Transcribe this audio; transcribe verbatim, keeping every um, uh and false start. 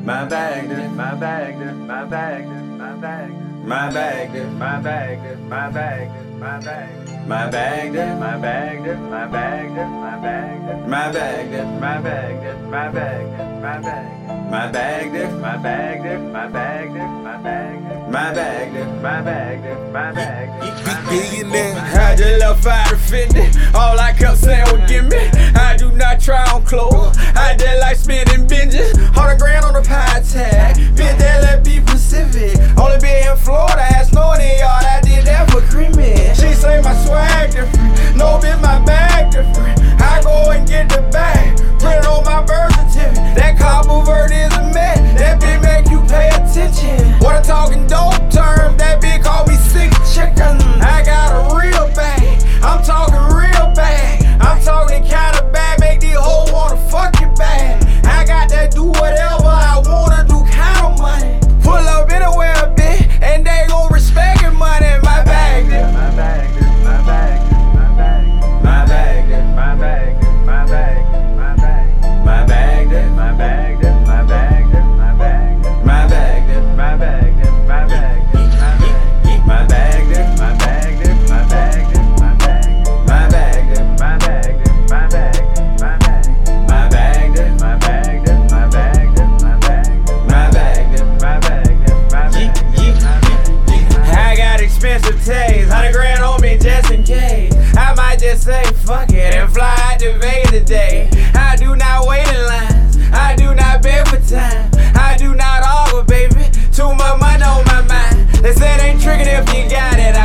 My bag, this, my bag, this, my bag, this, my bag, my bag, this, my bag, this, my bag, this, my bag, my bag, this, my bag, this, my bag, this, my bag, this, my bag, this, my bag, this, my bag, this, my bag, my bag, this, my bag, this, my bag, this, my bag, my bag, this, my bag, this, my bag, billionaire. I just left five to fifty. All I kept saying was give me. I do not try on clothes. I just like spending binges. Hundred grand on the pie tag. Been there, let be Pacific. Only been in Florida, had snowing in yard. I did that for creamy. She say my swag different. No, bitch, my bag different. I go and get the bag. Print it on my birth certificate. That copper word is a man. That bitch make you pay attention. What I talking dope term? That bitch call me sick chicken. I got a real bag. I'm talking real bag. I'm talking the kind of bag make these hoes wanna fuck you bad. I got that do whatever I wanna do kind of money. Pull up anywhere, bitch, and they gon' respect your money. My bag, this, my bag, this, my bag, this, my bag, my bag, this, my bag, this, my bag, my bag, my bag, this, my bag, this, my bag, this, my bag, my bag, this, my bag, this, my bag, my bag, this, my bag, this, my bag, this, my bag, my bag, this, my bag, this, my bag, my bag, my bag, this, my bag, this, my bag, this, my bag, my bag, this, my bag, this, my bag. I got expensive taste, hundred grand on me just in case. I might just say fuck it and fly out to Vegas today. I do not wait in lines, I do not beg for time, I do not argue, baby. Too much money on my mind. They said ain't tricking if you got it.